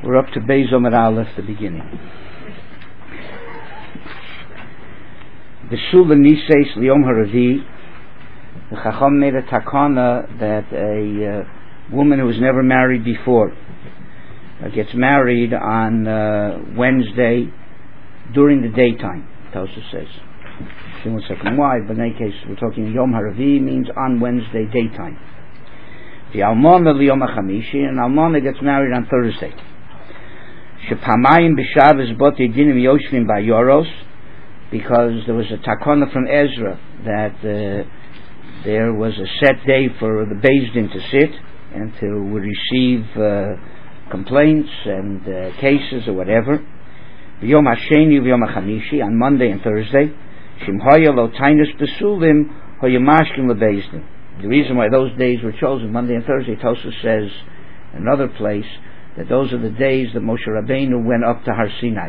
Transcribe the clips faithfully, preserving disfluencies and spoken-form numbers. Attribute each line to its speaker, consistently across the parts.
Speaker 1: We're up to Beis Omer Aleph, the beginning. B'shul Niseis Liyom Haravi, the Chacham made a takana that a uh, woman who was never married before uh, gets married on uh, Wednesday during the daytime. Tosha says. See one second why, but in any case, we're talking Yom Haravi means on Wednesday daytime. The Almana Liyom HaChamishi, and Almana gets married on Thursday. Shepamayim b'Shabbos botei dinim yoshvim ba'yoros, because there was a takana from Ezra that uh, there was a set day for the Beis Din to sit and to receive uh, complaints and uh, cases or whatever. B'Yom HaSheni v'Yom HaChamishi, on Monday and Thursday. Shimhoya lo tainus besulim hoyamashkim leBeis Din. The reason why those days were chosen, Monday and Thursday, Tosha says in another place that those are the days that Moshe Rabbeinu went up to Har Sinai.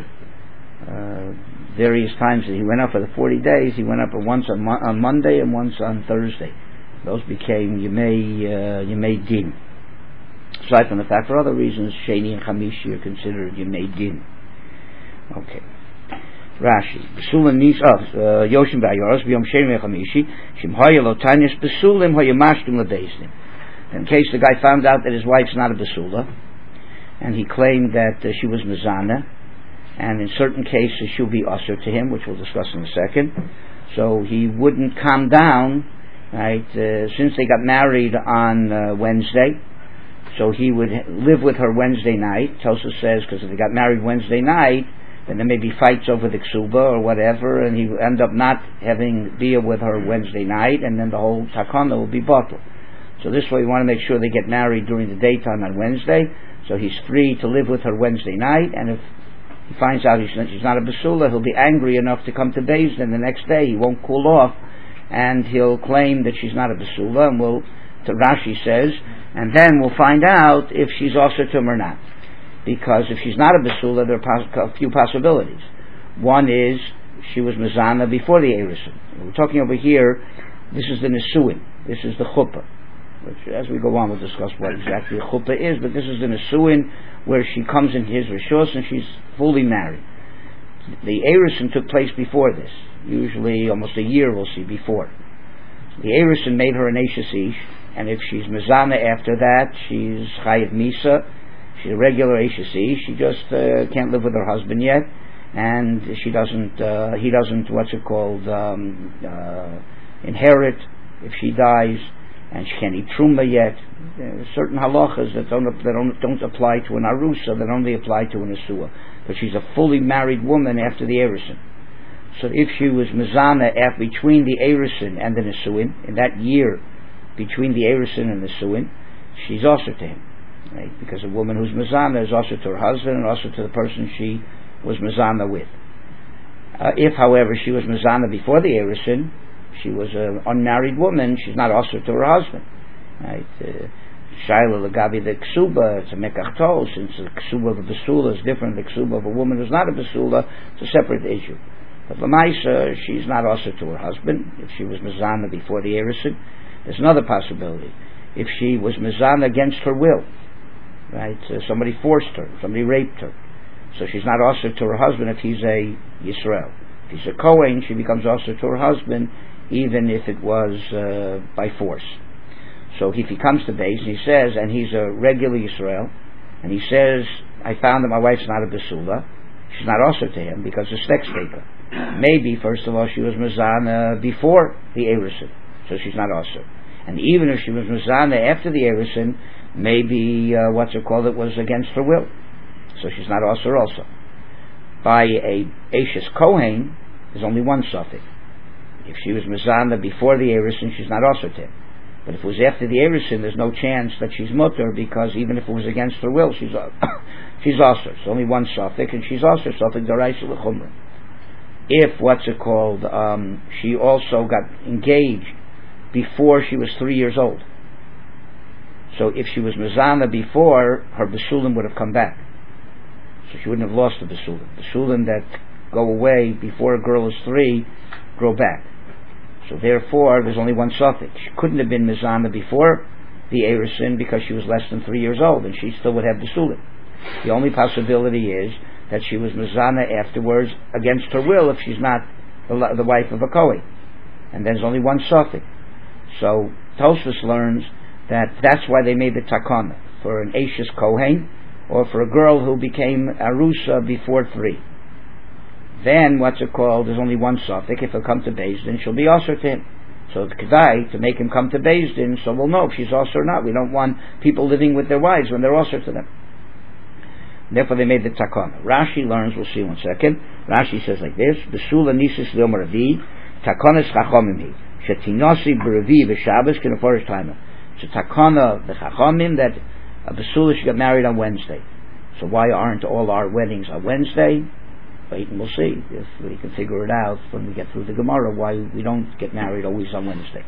Speaker 1: Uh, various times that he went up for the forty days, he went up once on, Mo- on Monday and once on Thursday. Those became Yemei, uh, Yemei Din. Aside from the fact, for other reasons, Sheni and Chamishi are considered Yemei Din. Okay. Rashi, Besulim Nis of Yoshim Bayoros, B'Yom Sheni Chamishi, Shimhoya lo Tainis Besulim Hoyamashkim leBeis Din. In case the guy found out that his wife's not a Besula, and he claimed that uh, she was Mizana, and in certain cases she'll be usher to him, which we'll discuss in a second. So he wouldn't calm down, right? Uh, since they got married on uh, Wednesday, so he would live with her Wednesday night. Tosha says because if they got married Wednesday night, then there may be fights over the ksuba or whatever, and he would end up not having bia with her Wednesday night, and then the whole takana will be bottled. So this way, we want to make sure they get married during the daytime on Wednesday. So he's free to live with her Wednesday night, and if he finds out she's not a Besula, he'll be angry enough to come to Beis Din the next day. He won't cool off, and he'll claim that she's not a Besula, and we'll, to Rashi says, and then we'll find out if she's also to him or not. Because if she's not a Besula, there are a few possibilities. One is, she was Mizana before the Erusin. We're talking over here, this is the Nesuin, this is the Chuppah. Which, as we go on, we'll discuss what exactly a chuppah is, but this is the Nesuin where she comes into his rishos and she's fully married. The Erusin took place before this, usually almost a year we'll see before. The Erusin made her an Eishes Ish, and if she's Mizana after that, she's Chayiv Misa, she's a regular Eishes Ish, she just uh, can't live with her husband yet, and she doesn't, uh, he doesn't, what's it called, um, uh, inherit if she dies, and she can't eat truma yet. There are certain halachas that don't, that don't, don't apply to an arusa, that only apply to an asua. But she's a fully married woman after the erusin. So if she was mizana af, between the erusin and the nesuin, in that year between the erusin and the nesuin, she's also to him, right? Because a woman who's mizana is also to her husband and also to the person she was mizana with. Uh, if, however, she was mizana before the erusin, she was an unmarried woman, she's not also to her husband. Right? Shaila Lagabi the Ksuba, it's a Mekachto, since the Ksuba of a Besula is different than the Ksuba of a woman who's not a Besula, it's a separate issue. But Lamaisa, she's not also to her husband, if she was Mizana before the Erusin. There's another possibility. If she was Mizana against her will, right? Uh, somebody forced her, somebody raped her. So she's not also to her husband if he's a Yisrael. If he's a Kohen, she becomes also to her husband, even if it was uh, by force. So if he comes to Beis and he says, and he's a regular Yisrael, and he says, I found that my wife's not a Besula, she's not also to him because of Stek Steka. Maybe, first of all, she was Mizana before the Erusin, so she's not also. And even if she was Mizana after the Erusin, maybe, uh, what's it called, it was against her will, so she's not also also. By a Eishes Kohen, there's only one suffix. If she was Mizana before the Erusin, she's not also to him. But if it was after the Erusin, there's no chance that she's mutter, because even if it was against her will, she's she's also. It's only one suffix, and she's also suffix daraisa l'chumra. If, what's it called, um, she also got engaged before she was three years old. So if she was Mizana before, her Besulim would have come back. So she wouldn't have lost the Besulim. Besulim that go away before a girl is three, grow back. So therefore, there's only one suffix. She couldn't have been Mizana before the Erusin because she was less than three years old, and she still would have Besulim. The only possibility is that she was mezana afterwards against her will if she's not the, the wife of a Kohen. And there's only one sofik. So Tosfos learns that that's why they made the takana, for an Ashes Kohen, or for a girl who became Arusa before three. Then, what's it called, there's only one sofik. If he'll come to Beis Din, she'll be also to him. So it's Kedai to make him come to Beis Din, so we'll know if she's also or not. We don't want people living with their wives when they're also to them. Therefore they made the takana. Rashi learns, we'll see in one second. Rashi says like this, Besula nisis le'om ravi, takanas chachomim hi. Shetinosi b'ravi v'shabbos k'neforish taima. It's a takana, the chachomim, that a Besula should get married on Wednesday. So why aren't all our weddings on Wednesday? Wait and we'll see if we can figure it out when we get through the Gemara why we don't get married always on Wednesday.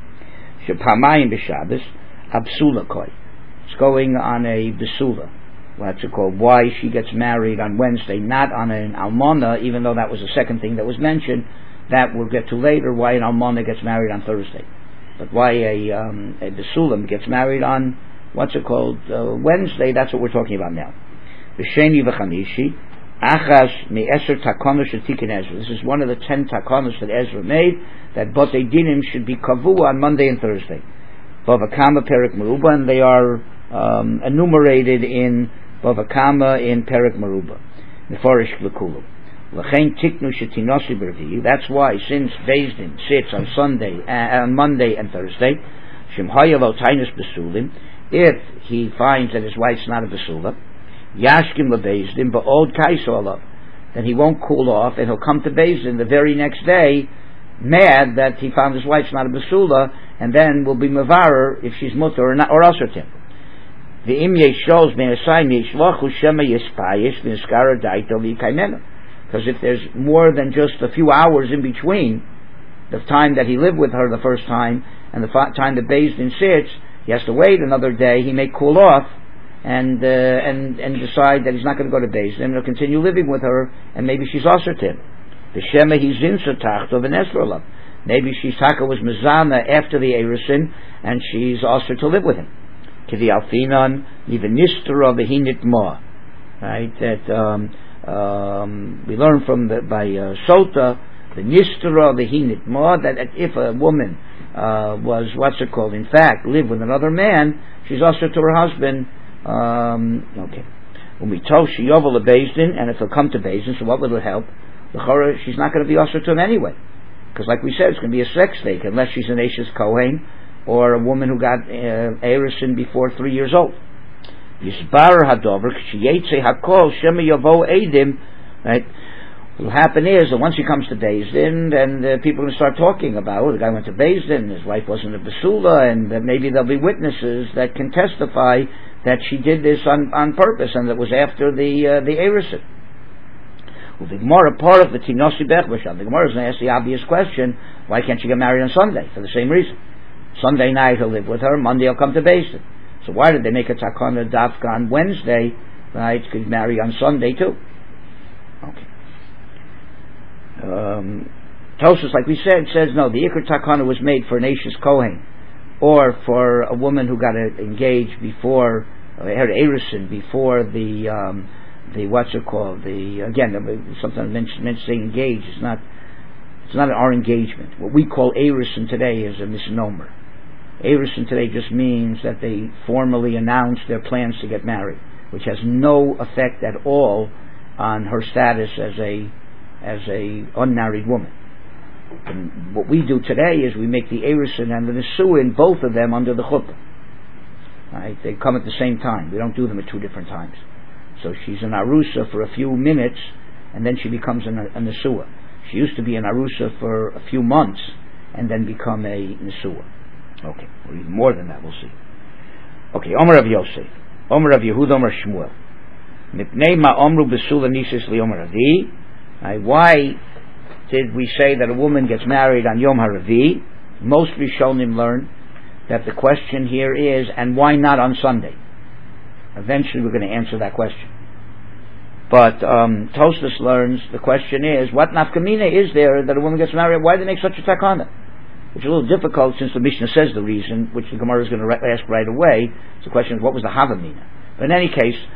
Speaker 1: Shepamayim b'Shabbos absula koi. It's going on a besula. What's it called? Why she gets married on Wednesday, not on an almana, even though that was the second thing that was mentioned. That we'll get to later. Why an almana gets married on Thursday, but why a um, a besulam gets married on what's it called uh, Wednesday? That's what we're talking about now. B'sheni v'chamishi. Achas me eser takonos shetikin Ezra. This is one of the ten takonos that Ezra made, that Botei Dinim should be kavu on Monday and Thursday. Bavakama Perek Meruba, and they are um, enumerated in Bavakama in Perek Meruba. Nefarish Lekulu. L'chein tiknu shetinosi b'revi. That's why, since Beis Din sits on Sunday, uh, on Monday and Thursday, Shemhaya lo tainus besulim, if he finds that his wife's not a besula, Yashkim leBeis Din ba'od kaisola, then he won't cool off, and he'll come to Beis Din the very next day, mad that he found his wife's not a besula, and then will be mevarer if she's mutter or not, or also him. The im yeshos me'asayim yeshlochu shema yispayish v'niskara daito v'yikaimenu. Because if there's more than just a few hours in between the time that he lived with her the first time and the time that Beis Din sits, he has to wait another day. He may cool off and uh, and and decide that he's not going to go to Beis Din. He'll continue living with her, and maybe she's also to him. The shema he's in of an esrollah. Maybe she's taka was mezana after the erisin, and she's also to live with him. Kidi alfinan even nistera behinit ma. Right, that um, um, we learn from the by uh, Sota the nistera behinit ma, that if a woman uh, was what's it called, in fact, live with another man, she's also to her husband. Um, okay. When we told she yovel a Beis Din, and if he'll come to Beis Din, so what will it help? The chora, she's not going to be also to him anyway, because like we said, it's going to be a sex stake unless she's an Ashes Kohen or a woman who got uh, erisin before three years old. Yisbar hadover k'shiyetze hakol shema yavo edim. Right. What will happen is that once he comes to Beis Din, then uh, people are going to start talking about, oh, the guy went to Beis Din, his wife wasn't a besula, and uh, maybe there'll be witnesses that can testify that she did this on, on purpose, and it was after the uh, the erisin. Well, the Gemara, part of the Tinosi Bech B'Shabbos, the Gemara is going to ask the obvious question: why can't she get married on Sunday? For the same reason. Sunday night he'll live with her, Monday he'll come to Beis Din. So why did they make a takana dafka on Wednesday? Right, could marry on Sunday too. Okay. Um, Tosfos, like we said, says no. The Iker takana was made for an Ashes Kohen, or for a woman who got engaged before uh, her erisin before the um, the what's it called the again sometimes mentioned saying engaged. It's not it's not our engagement. What we call erisin today is a misnomer. Erisin today just means that they formally announce their plans to get married, which has no effect at all on her status as a as a unmarried woman. And what we do today is we make the erisin and the nesuin, both of them under the chuppah. Right? They come at the same time. We don't do them at two different times. So she's an arusa for a few minutes, and then she becomes an, a nesua. She used to be an arusa for a few months, and then become a nesua. Okay, or even more than that, we'll see. Okay, Omer Rav Yosef, Omer Rav Yehuda, Omer Shmuel. Mipnei ma omru besula nisis li Omer Ravi. Why did we say that a woman gets married on Yom HaRavi? Most Rishonim learn that the question here is, and why not on Sunday? Eventually we're going to answer that question. But um, Tosfos learns the question is, what nafkamina is there that a woman gets married? Why do they make such a takana? Which is a little difficult since the Mishnah says the reason, which the Gemara is going to ask right away. So the question is, what was the havamina? But in any case,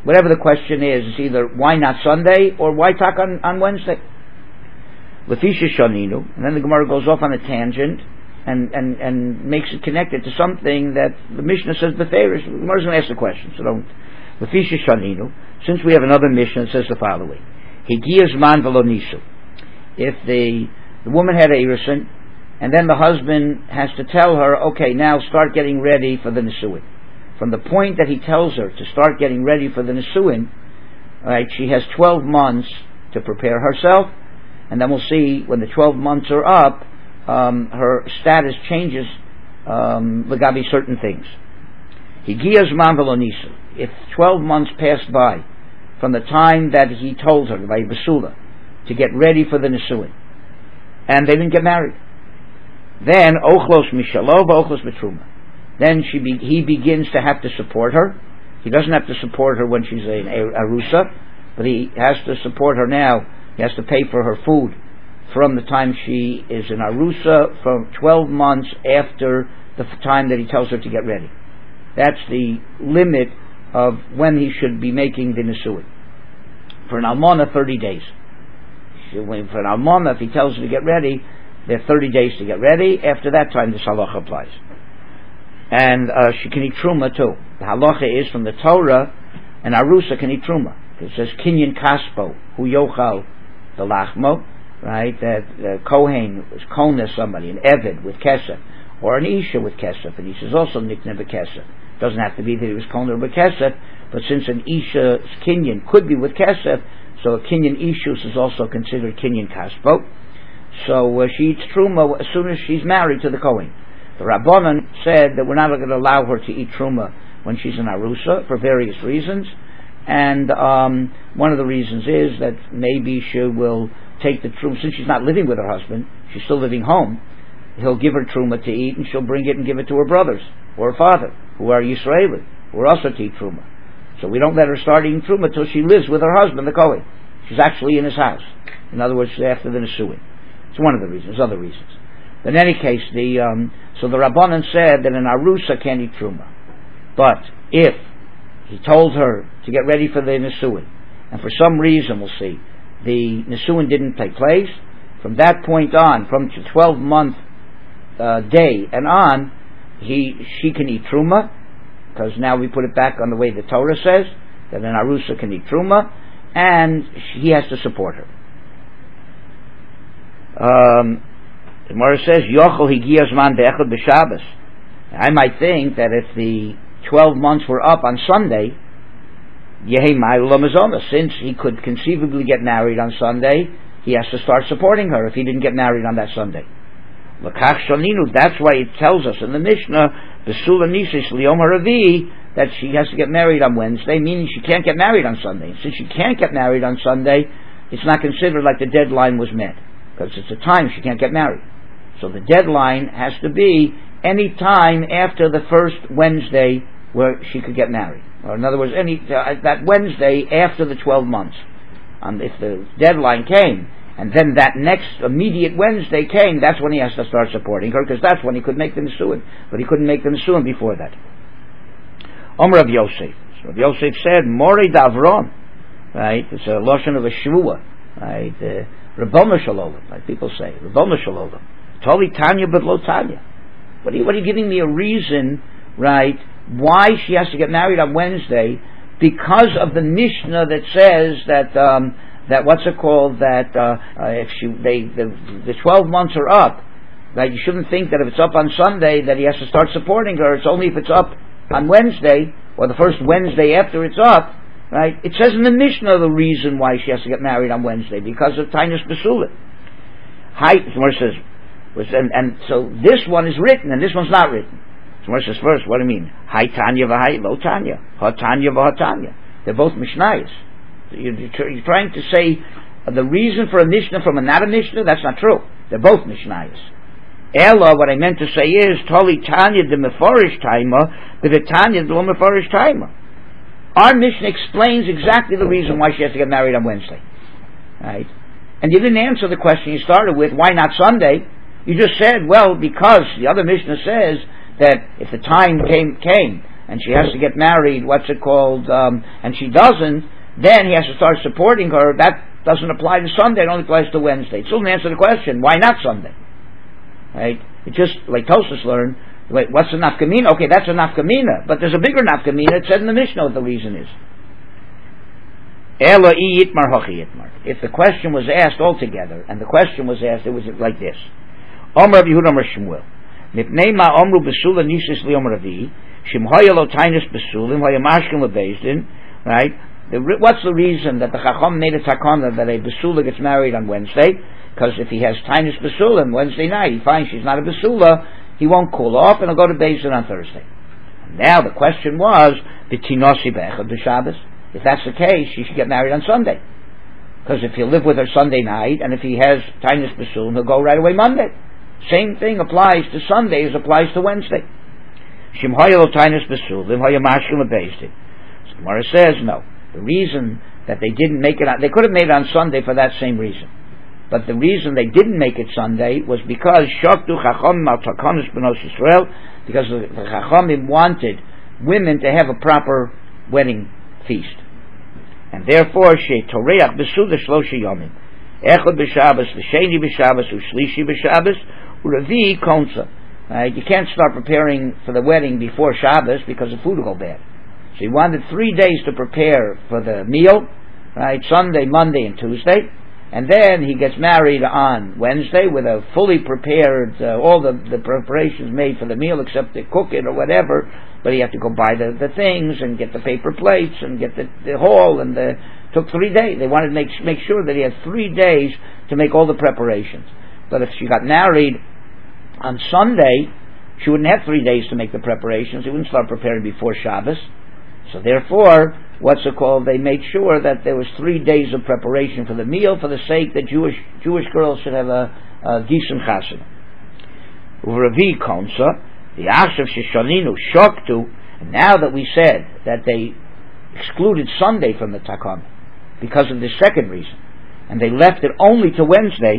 Speaker 1: whatever the question is, it's either why not Sunday or why talk on, on Wednesday. Lefisha Shaninu, and then the Gemara goes off on a tangent and, and, and makes it connected to something that the Mishnah says Beferish. The Gemara's going to ask the question, so don't. Lefisha Shaninu, since we have another Mishnah that says the following: Higiyas man v'lo nisu. If the the woman had a Erusin, and then the husband has to tell her, okay, now start getting ready for the Nisuin. From the point that he tells her to start getting ready for the Nisuin, right, she has twelve months to prepare herself, and then we'll see when the twelve months are up, um, her status changes um, legabi certain things. Higiyas man v'lo nisu. If twelve months passed by from the time that he told her, by Basula, to get ready for the Nisuin, and they didn't get married, then ochlos mishalo v'ochlos betruma. Then she be, he begins to have to support her. He doesn't have to support her when she's an arusa, but he has to support her now. He has to pay for her food from the time she is an arusa, from twelve months after the time that he tells her to get ready. That's the limit of when he should be making the nisuin. For an almana, thirty days. For an almana, if he tells her to get ready, there are thirty days to get ready. After that time, the halacha applies. And uh, she can eat truma too. The halacha is from the Torah, and arusa can eat truma. It says kinyan kaspo hu yochal the lachmo, right? That uh, kohen was kona somebody, an eved with kesef, or an isha with kesef. And isha is also nikna b'kesef. It doesn't have to be that he was kona b'kesef, but since an isha's kinyan could be with kesef, so a kinyan ishus is also considered kinyan kaspo. So uh, she eats truma as soon as she's married to the kohen. The Rabbanan said that we're not going to allow her to eat truma when she's an arusa for various reasons, and um, one of the reasons is that maybe she will take the truma, since she's not living with her husband, she's still living home, he'll give her truma to eat, and she'll bring it and give it to her brothers or her father, who are Yisraeli, who are also to eat truma. So we don't let her start eating truma till she lives with her husband, the kohen. She's actually in his house. In other words, after the nisuin. It's one of the reasons. Other reasons. In any case, the um, so the Rabbanan said that an arusa can't eat truma, but if he told her to get ready for the nisuin, and for some reason we'll see the nisuin didn't take place, from that point on, from the twelve month uh, day and on, he she can eat truma, because now we put it back on the way the Torah says that an arusa can eat truma, and he has to support her. Um, The Gemara says, Yochel higiyas man be'echad b'Shabbos. I might think that if the twelve months were up on Sunday, Yehi Ma'il Lamazona, since he could conceivably get married on Sunday, he has to start supporting her if he didn't get married on that Sunday. L'kach shalinu, that's why it tells us in the Mishnah, B'sula nisis liyom haravi, that she has to get married on Wednesday, meaning she can't get married on Sunday. Since she can't get married on Sunday, it's not considered like the deadline was met, because it's a time she can't get married. So the deadline has to be any time after the first Wednesday where she could get married. Or in other words, any uh, that Wednesday after the twelve months. And if the deadline came, and then that next immediate Wednesday came, that's when he has to start supporting her, because that's when he could make the Nisuin. But he couldn't make the Nisuin before that. Omer Rav Yosef. So Rav Yosef said, Mori Davron. Right? It's a lotion of a shvua. Right? Uh, Rabbona Shalom, like people say. Rabbona Shalom. Toli Tanya but lo Tanya. What are, you, what are you giving me a reason, right, why she has to get married on Wednesday? Because of the Mishnah that says that um, that what's it called, that uh, uh, if she they the, the twelve months are up, right? You shouldn't think that if it's up on Sunday that he has to start supporting her. It's only if it's up on Wednesday or the first Wednesday after it's up, right? It says in the Mishnah the reason why she has to get married on Wednesday, because of Tainas Besulit. Hi, Gemara says. And, and so this one is written and this one's not written. So what's this first? What do you mean? Hi Tanya v'hai lo Tanya. Ha Tanya v'ha Tanya. They're both Mishnayos. You're, you're trying to say uh, the reason for a Mishnah from another Mishnah? That's not true. They're both Mishnayos. Ella, what I meant to say is, Toli Tanya de Meforish Taima, but the Tanya de lo Meforish Taima. Our Mishnah explains exactly the reason why she has to get married on Wednesday. Right? And you didn't answer the question you started with, why not Sunday? You just said, well, because the other Mishnah says that if the time came, came and she has to get married, what's it called, um, and she doesn't, then he has to start supporting her. That doesn't apply to Sunday, it only applies to Wednesday. It still doesn't answer the question, why not Sunday? Right? It's just, like Tosfos learned, wait, what's a nafkamina? Okay, that's a nafkamina, but there's a bigger nafkamina. It said in the Mishnah what the reason is. Ela I yitmar hochi yitmar. If the question was asked altogether, and the question was asked, it was like this. Omer Rav Yehuda Omer Shmuel. Mipnei ma omru besula nisis li Omer Ravi. Shim hoya lo tainus besulim, hoya mashkin lebezdin. Right? The, what's the reason that the Chacham made a takana that a besula gets married on Wednesday? Because if he has tainus besulim Wednesday night, he finds she's not a besula, he won't cool off, and he'll go to Bezdin on Thursday. Now the question was, b'tinosi be'echad b'Shabbos. If that's the case, she should get married on Sunday. Because if he'll live with her Sunday night, and if he has tainus besulim, he'll go right away Monday. Same thing applies to Sunday as applies to Wednesday. Shim hoya lo tainus besulim, hoya mashkin lebezdin. So Gemara says no. The reason that they didn't make it on, they could have made it on Sunday for that same reason. But the reason they didn't make it Sunday was because Shoktu Chacham al Takonis B'nos Yisrael, because the Chachamim wanted women to have a proper wedding feast. And therefore, She Toreach B'Suda Shlosha Yomim. Echad B'Shabbos, V'Sheni B'Shabbos, U'Shlishi B'Shabbos, U'Revi Konsa. Right? You can't start preparing for the wedding before Shabbos because the food will go bad. So he wanted three days to prepare for the meal, right? Sunday, Monday, and Tuesday. And then he gets married on Wednesday with a fully prepared, uh, all the, the preparations made for the meal except to cook it or whatever, but he had to go buy the, the things and get the paper plates and get the, the hall, and the, took three days. They wanted to make, make sure that he had three days to make all the preparations. But if she got married on Sunday, she wouldn't have three days to make the preparations. He wouldn't start preparing before Shabbos. So therefore, what's it called? They made sure that there was three days of preparation for the meal, for the sake that Jewish Jewish girls should have a, a decent chasana. U'Revi Konsa, the Ashav Sheshaninu Shoktu. And now that we said that they excluded Sunday from the Takana because of the second reason, and they left it only to Wednesday,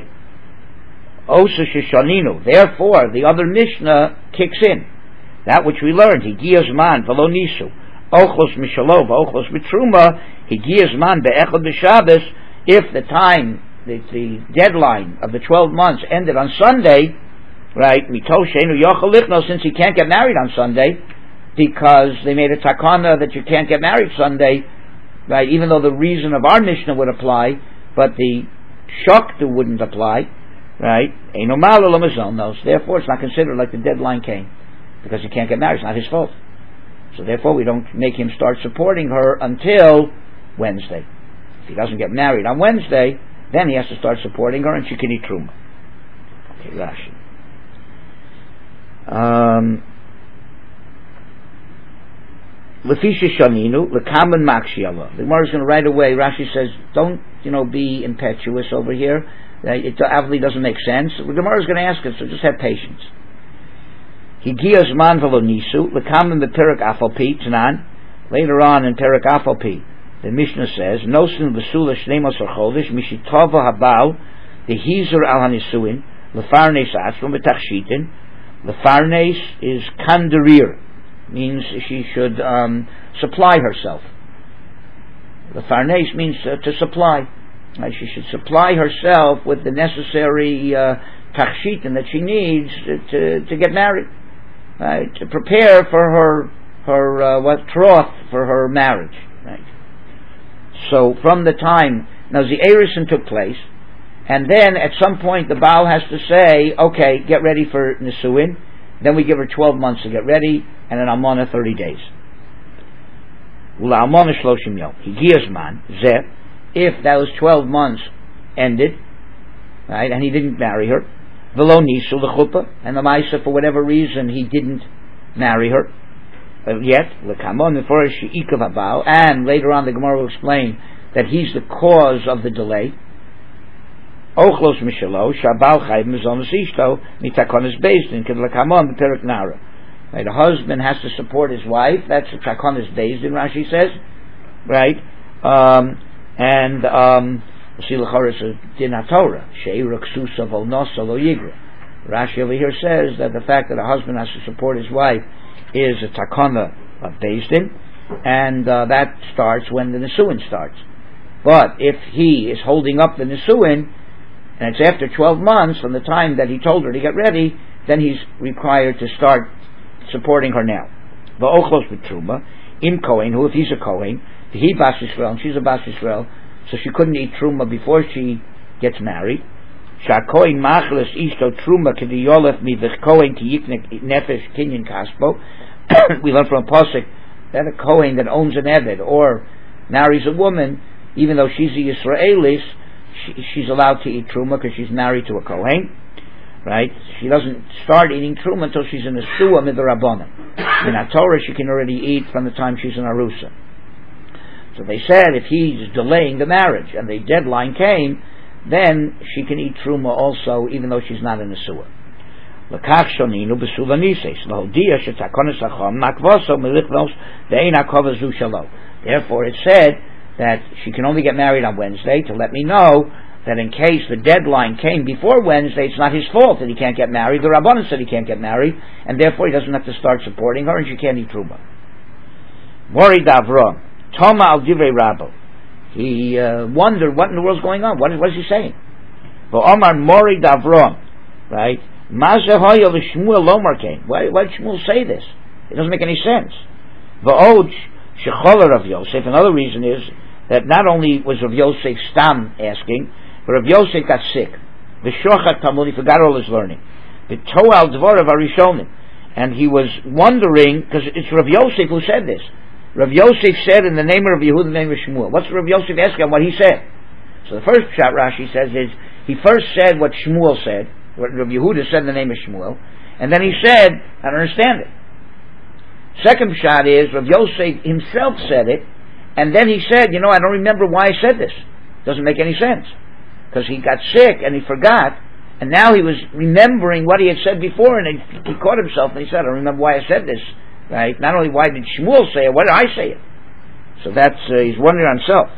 Speaker 1: Osa Sheshaninu. Therefore, the other Mishnah kicks in. That which we learned, Higiyas Man V'lo Nisu. Ochlos Mishalov, Ochlos Mitruma, Higiyas Man Be'echad B'Shabbos. If the time, the, the deadline of the twelve months ended on Sunday, right? Mitoshenu Yochel Lichno, since he can't get married on Sunday, because they made a takana that you can't get married Sunday, right? Even though the reason of our Mishnah would apply, but the Shoktu wouldn't apply, right? Eino Malo Lamazon knows. Therefore, it's not considered like the deadline came, because he can't get married. It's not his fault. So therefore we don't make him start supporting her until Wednesday. If he doesn't get married on Wednesday, then he has to start supporting her, and she can eat truma. Okay, Rashi. Um, Lefisha Shaninu, Lekaman Makshiala. The Gemara is going to right away, Rashi says, don't, you know, be impetuous over here. It obviously doesn't make sense. The Gemara is going to ask us, so just have patience. Higiyas man v'lo nisu, l'kamen b'perik afalpi, tanan. Later on in perik afalpi, the Mishnah says, Nosin v'sula shnei or chodesh, mishitova habal, dehizur al hanisuin, lefarnes atzlum v'tachshitin. Lefarnes is kandarir, means she should um, supply herself. Lefarnes means uh, to supply. Uh, she should supply herself with the necessary uh, tachshitin that she needs to, to, to get married. Right, to prepare for her her uh, what troth for her marriage. Right. So from the time now the Erusin took place, and then at some point the Baal has to say, okay, get ready for Nisuin. Then we give her twelve months to get ready, and an Almana thirty days. Ula Almana shloshim yom. Higiyas man zeh. If those twelve months ended, right, and he didn't marry her. V'lo nisu l'chuppah, and the Maisa, for whatever reason, he didn't marry her uh, yet. L'kamon before she ikav habal, and later on the Gemara will explain that he's the cause of the delay. Ochlos mishalo shabal chayv mizonos ishto mitakonis bezdin kid l'kamon b'perik nara. Right, a husband has to support his wife. That's the takonis bezdin. Rashi says, right, um, and. Um, Rashi over here says that the fact that a husband has to support his wife is a takana of Beis Din, and uh, that starts when the Nisuin starts. But if he is holding up the Nisuin, and it's after twelve months from the time that he told her to get ready, then he's required to start supporting her now. Va'ochlos b'truma, im Kohen, who if he's a Kohen, he Bas Yisrael, and she's a Bas Yisrael, so she couldn't eat truma before she gets married. Sha'kohen machles ishto truma k'di yolef midich Kohen ki yiknek nefesh kinyan kaspo. We learn from a pasuk that a Kohen that owns an Eved or marries a woman, even though she's a Yisraelis, she, she's allowed to eat truma because she's married to a Kohen. Right? She doesn't start eating truma until she's in a suah midrabanan. In a Torah, she can already eat from the time she's in arusa. So they said if he's delaying the marriage and the deadline came, then she can eat truma also, even though she's not in a suah. Therefore, it said that she can only get married on Wednesday to let me know that in case the deadline came before Wednesday, it's not his fault that he can't get married. The Rabbanan said he can't get married, and therefore he doesn't have to start supporting her, and she can't eat truma. Mori Davra, Toma al Divrei Rabbo. He uh, wondered what in the world's going on. What is, what is he saying? V'omar Mori Davra, right? Mazehoya l'Shmuel Lomar came. Why, why did Shmuel say this? It doesn't make any sense. V'od shecholer of Yosef. Another reason is that not only was Rav Yosef Stam asking, but Rav Yosef got sick. V'shochat Talmud, he forgot all his learning. V'toal dvorav arishonim, and he was wondering, because it's Rav Yosef who said this. Rav Yosef said in the name of Rav Yehuda, the name of Shmuel. What's Rav Yosef asking what he said? So the first shot Rashi says is, he first said what Shmuel said, what Rav Yehuda said in the name of Shmuel, and then he said, I don't understand it. Second shot is, Rav Yosef himself said it, and then he said, you know, I don't remember why I said this. Doesn't make any sense. Because he got sick and he forgot, and now he was remembering what he had said before, and he, he caught himself and he said, I don't remember why I said this. Right? Not only why did Shmuel say it, why did I say it? So that's, uh, he's wondering on himself.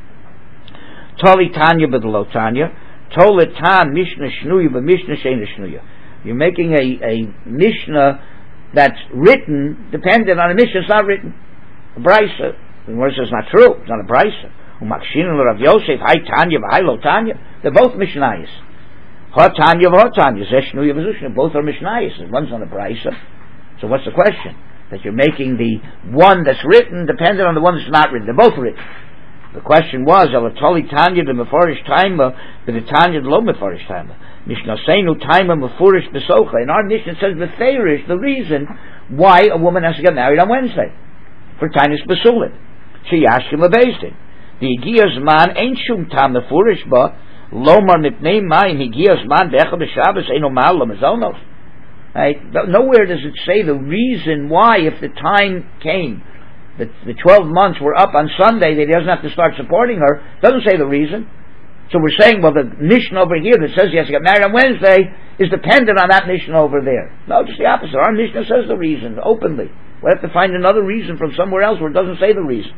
Speaker 1: Toli Tanya b'delo Tanya. Tolet Tan Mishnah Shnuya b'Mishnah Sheina Shnuya. You're making a, a Mishnah that's written dependent on a Mishnah that's not written. A Brisa. The word says it's not true. It's not a Brisa. Umakshin Rav Yosef, Hai Tanya v'Hai Lo Tanya. They're both Mishnayos. Ha Tanya v'Ha Tanya. Zeh Shnuya v'Zushna. Both are Mishnayos. One's not a Brisa. So what's the question? That you're making the one that's written dependent on the one that's not written. They're both written. The question was, Alatoli Tanya the Meforish Taima, but the Tanya the Lo Meforish Taima. Mishnah Seinu Taima Meforish Besocha. In our Mishnah says Beferish, the reason why a woman has to get married on Wednesday. For Tainus Besulit. She Yashkim Abezdin. The Higiyas Man ain't Shum Tam Meforish Ba, Lomar Mipnei Mayim Higiyas Man Becha B'Shabbos Eino Mal Lamazonos. Right? Nowhere does it say the reason why, if the time came, the, the twelve months were up on Sunday, that he doesn't have to start supporting her. It doesn't say the reason. So we're saying, well, the Mishnah over here that says he has to get married on Wednesday is dependent on that Mishnah over there. No, just the opposite. Our Mishnah says the reason, openly. We have to find another reason from somewhere else where it doesn't say the reason.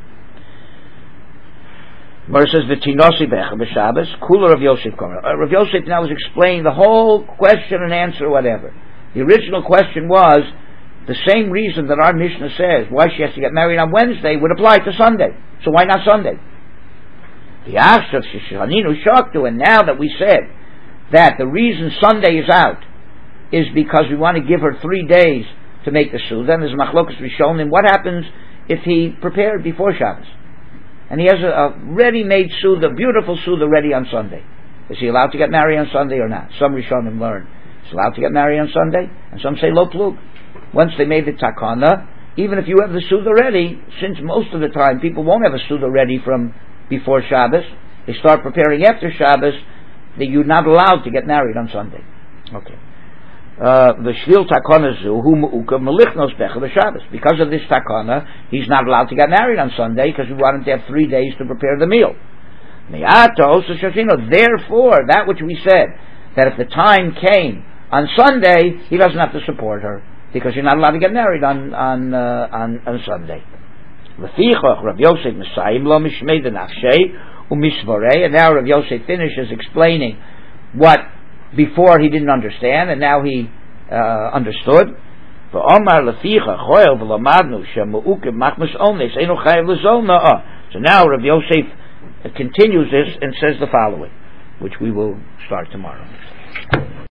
Speaker 1: Where it says, V'tinosi becha b'Shabbos, Kula Rav Yosef Komer. Rav Yosef now is explaining the whole question and answer, whatever. The original question was, the same reason that our Mishnah says why she has to get married on Wednesday would apply to Sunday. So why not Sunday? The Ashtav Shishaninu Shaktu, and now that we said that the reason Sunday is out is because we want to give her three days to make the Suda, then there's Machlokas Rishonim. What happens if he prepared before Shabbos? And he has a, a ready-made Suda, beautiful Suda ready on Sunday. Is he allowed to get married on Sunday or not? Some Rishonim learn he's allowed to get married on Sunday, and some say Lo Plug. Once they made the takana, even if you have the Suda ready, since most of the time people won't have a Suda ready from before Shabbos, they start preparing after Shabbos, that you're not allowed to get married on Sunday. Okay. The Shvil takana zu hu mu'ukav melichnos becha b'Shabbos. Because of this takana, he's not allowed to get married on Sunday because we want him to have three days to prepare the meal. Therefore, that which we said, that if the time came on Sunday, he doesn't have to support her because you're not allowed to get married on on uh, on, on Sunday. And now Rav Yosef finishes explaining what before he didn't understand, and now he uh, understood.
Speaker 2: V'omar leficha choyel v'lamadnu shemu'ukim machmas ones eno chayav l'zol na'ah. So now Rabbi Yosef continues this and says the following, which we will start tomorrow.